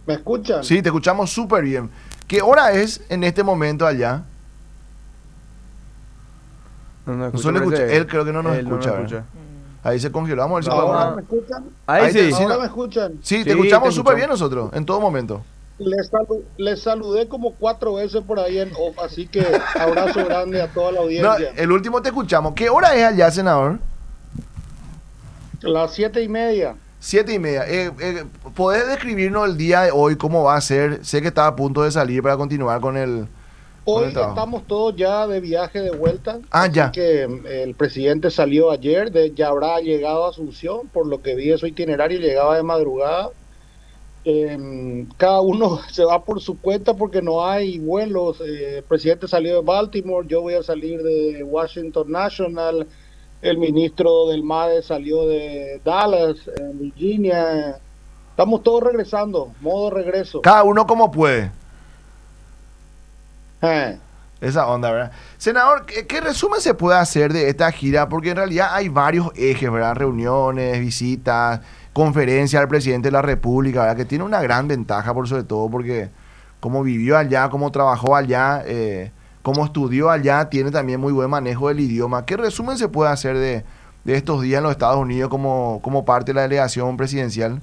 ¿Me escuchan? Sí, te escuchamos súper bien. ¿Qué hora es en este momento allá? No nos No escucha, suele escuchar. parece. Él creo que no nos Él no escucha, nos ¿verdad? escucha. Ahí se congeló. Vamos a ver si No, podemos. ¿Ahora vamos me escuchan? Ahí Ahí sí. sí, ¿Ahora no. me escuchan? Sí, te Sí, escuchamos te súper escuchamos. bien nosotros, en todo momento. Les saludé como 4 veces por ahí en off, así que abrazo grande a toda la No, audiencia. el último te escuchamos. ¿Qué hora es allá, senador? Las 7:30. 7:30. ¿Podés describirnos el día de hoy cómo va a ser? Sé que está a punto de salir para continuar con el Hoy trabajo. estamos todos ya de viaje de vuelta. Ah, así ya. que el presidente salió ayer, ya habrá llegado a Asunción, por lo que vi de su itinerario, llegaba de madrugada. Cada uno se va por su cuenta porque no hay vuelos. El presidente salió de Baltimore, yo voy a salir de Washington National, el ministro del MADE salió de Dallas, Virginia. Estamos todos regresando, modo regreso. Cada uno como puede. Eh. Esa onda, ¿verdad? Senador, ¿qué resumen se puede hacer de esta gira? Porque en realidad hay varios ejes, ¿verdad? Reuniones, visitas, conferencias al presidente de la República, ¿verdad? Que tiene una gran ventaja, por sobre todo, porque como vivió allá, como trabajó allá, como estudió allá, tiene también muy buen manejo del idioma. ¿Qué resumen se puede hacer de estos días en los Estados Unidos como parte de la delegación presidencial?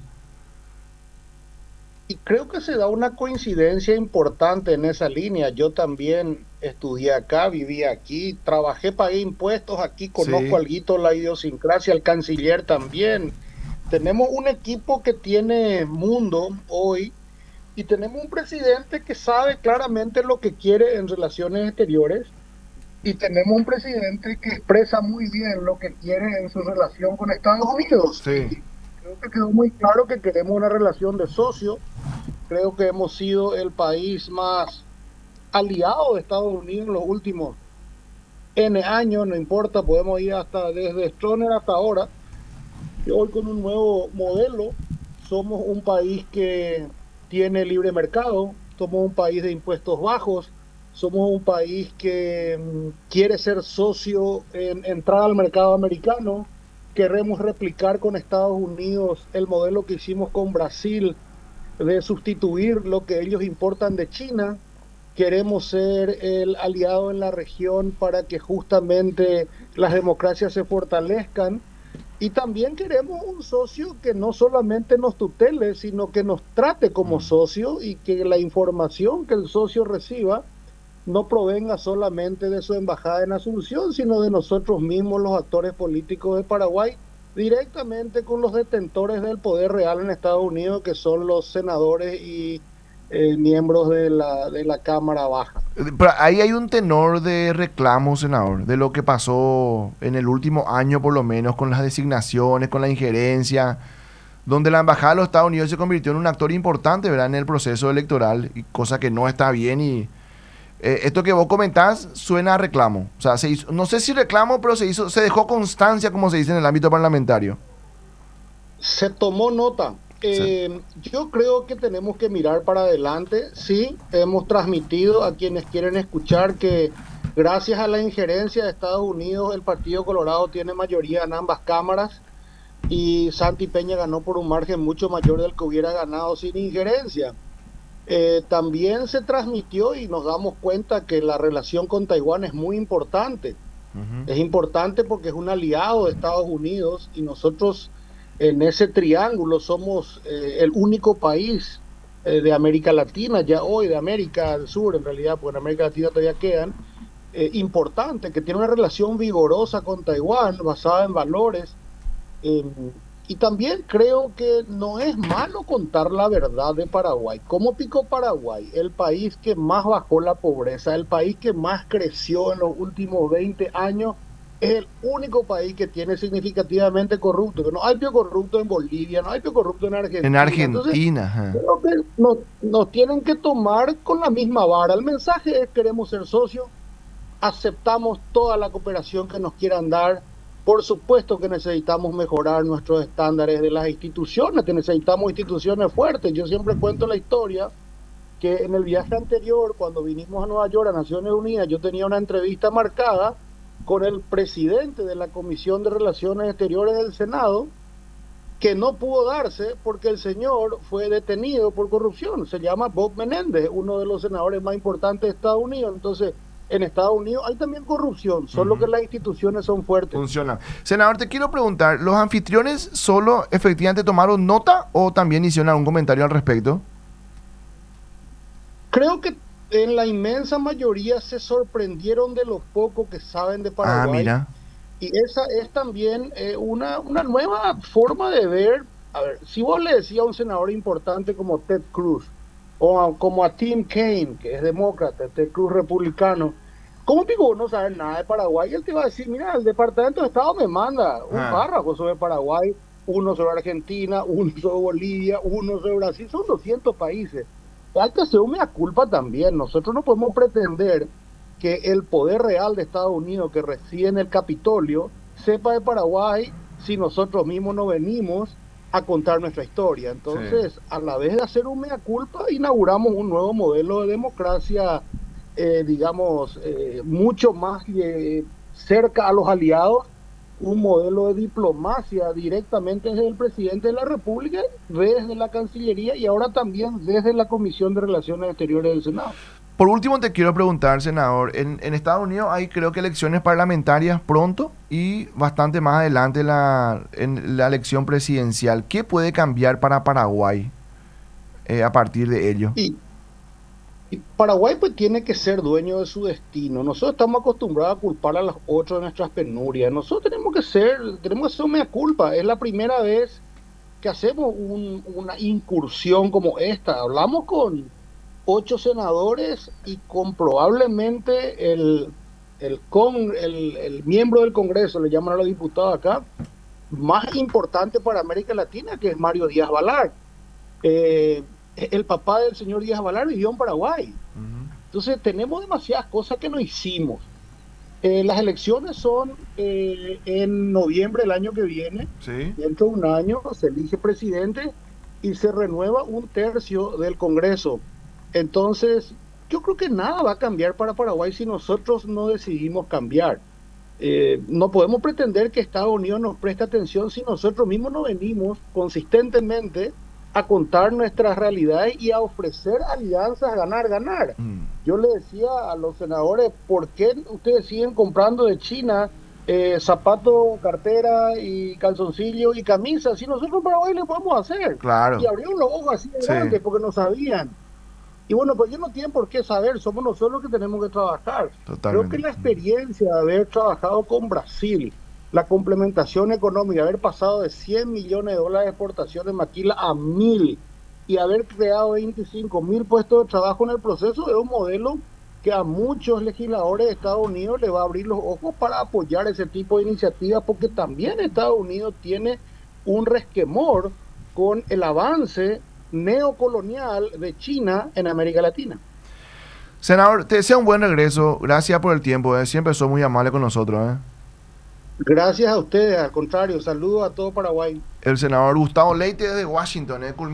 Y creo que se da una coincidencia importante en esa línea. Yo también estudié acá, viví aquí, trabajé, pagué impuestos aquí, conozco Sí. alguito la idiosincrasia, el canciller también. Tenemos un equipo que tiene mundo hoy y tenemos un presidente que sabe claramente lo que quiere en relaciones exteriores y tenemos un presidente que expresa muy bien lo que quiere en su relación con Estados Unidos. Sí. Creo que quedó muy claro que queremos una relación de socio. Creo que hemos sido el país más aliado de Estados Unidos en los últimos N años, no importa, podemos ir hasta desde Stroessner hasta ahora. Y hoy con un nuevo modelo, somos un país que tiene libre mercado, somos un país de impuestos bajos, somos un país que quiere ser socio en entrar al mercado americano. Queremos replicar con Estados Unidos el modelo que hicimos con Brasil de sustituir lo que ellos importan de China. Queremos ser el aliado en la región para que justamente las democracias se fortalezcan. Y también queremos un socio que no solamente nos tutele, sino que nos trate como socio y que la información que el socio reciba no provenga solamente de su embajada en Asunción, sino de nosotros mismos, los actores políticos de Paraguay, directamente con los detentores del poder real en Estados Unidos, que son los senadores y miembros de la Cámara Baja. Pero ahí hay un tenor de reclamo, senador, de lo que pasó en el último año por lo menos con las designaciones, con la injerencia, donde la Embajada de los Estados Unidos se convirtió en un actor importante, ¿verdad?, en el proceso electoral, y cosa que no está bien. Y esto que vos comentás suena a reclamo. O sea, se hizo, no sé si reclamo, pero se dejó constancia, como se dice en el ámbito parlamentario. Se tomó nota. Sí. Yo creo que tenemos que mirar para adelante. Sí, hemos transmitido a quienes quieren escuchar que gracias a la injerencia de Estados Unidos, el Partido Colorado tiene mayoría en ambas cámaras y Santi Peña ganó por un margen mucho mayor del que hubiera ganado sin injerencia. También se transmitió y nos damos cuenta que la relación con Taiwán es muy importante. Es importante porque es un aliado de Estados Unidos y nosotros en ese triángulo somos el único país de América Latina, ya hoy de América del Sur, en realidad, porque en América Latina todavía quedan, importante, que tiene una relación vigorosa con Taiwán, basada en valores. Y también creo que no es malo contar la verdad de Paraguay. ¿Cómo picó Paraguay? El país que más bajó la pobreza, el país que más creció en los últimos 20 años, es el único país que tiene significativamente corrupto. Que no hay pio corrupto en Bolivia, no hay pio corrupto en Argentina. En Argentina. Entonces, creo que nos tienen que tomar con la misma vara. El mensaje es: queremos ser socios, aceptamos toda la cooperación que nos quieran dar. Por supuesto que necesitamos mejorar nuestros estándares de las instituciones, que necesitamos instituciones fuertes. Yo siempre cuento la historia que en el viaje anterior, cuando vinimos a Nueva York, a Naciones Unidas, yo tenía una entrevista marcada con el presidente de la Comisión de Relaciones Exteriores del Senado, que no pudo darse porque el señor fue detenido por corrupción. Se llama Bob Menéndez, uno de los senadores más importantes de Estados Unidos. Entonces, en Estados Unidos hay también corrupción, solo que las instituciones son fuertes. Funciona. Senador, te quiero preguntar, ¿los anfitriones solo efectivamente tomaron nota o también hicieron algún comentario al respecto? Creo que en la inmensa mayoría se sorprendieron de lo poco que saben de Paraguay. Ah, mira. Y esa es también una nueva forma de ver. A ver, si vos le decías a un senador importante como Ted Cruz, como a Tim Kaine, que es demócrata, Ted Cruz republicano, ¿cómo digo vos no sabes nada de Paraguay? Él te va a decir, mira, el Departamento de Estado me manda un párrafo sobre Paraguay, uno sobre Argentina, uno sobre Bolivia, uno sobre Brasil, son 200 países. Hay que hacer una culpa también. Nosotros no podemos pretender que el poder real de Estados Unidos que reside en el Capitolio sepa de Paraguay si nosotros mismos no venimos a contar nuestra historia. Entonces, a la vez de hacer un mea culpa, inauguramos un nuevo modelo de democracia, digamos, mucho más cerca a los aliados, un modelo de diplomacia directamente desde el presidente de la República, desde la Cancillería y ahora también desde la Comisión de Relaciones Exteriores del Senado. Por último, te quiero preguntar, senador, en Estados Unidos hay creo que elecciones parlamentarias pronto y bastante más adelante en la elección presidencial. ¿Qué puede cambiar para Paraguay a partir de ello? Y Paraguay pues tiene que ser dueño de su destino. Nosotros estamos acostumbrados a culpar a los otros de nuestras penurias. Nosotros tenemos que hacer mea culpa. Es la primera vez que hacemos una incursión como esta. Hablamos con 8 senadores y con probablemente el miembro del Congreso, le llaman a los diputados acá, más importante para América Latina, que es Mario Díaz Balart. El papá del señor Díaz Balart vivió en Paraguay. Entonces tenemos demasiadas cosas que no hicimos. Las elecciones son en noviembre del año que viene. Sí. Dentro de un año se elige presidente y se renueva 1/3 del Congreso. Entonces, yo creo que nada va a cambiar para Paraguay si nosotros no decidimos cambiar. No podemos pretender que Estados Unidos nos preste atención si nosotros mismos no venimos consistentemente a contar nuestras realidades y a ofrecer alianzas ganar. Yo le decía a los senadores, ¿por qué ustedes siguen comprando de China zapatos, cartera y calzoncillos y camisas si nosotros en Paraguay le podemos hacer? Claro. Y abrieron los ojos así de grandes porque no sabían. Y bueno, pues ellos no tienen por qué saber, somos nosotros los que tenemos que trabajar. Totalmente. Creo que la experiencia de haber trabajado con Brasil, la complementación económica, haber pasado de $100 millones de exportación de maquila a 1.000 y haber creado 25.000 puestos de trabajo en el proceso, es un modelo que a muchos legisladores de Estados Unidos le va a abrir los ojos para apoyar ese tipo de iniciativas, porque también Estados Unidos tiene un resquemor con el avance neocolonial de China en América Latina. Senador, te deseo un buen regreso. Gracias por el tiempo. Siempre sos muy amable con nosotros. Gracias a ustedes, al contrario, saludos a todo Paraguay. El senador Gustavo Leite desde Washington.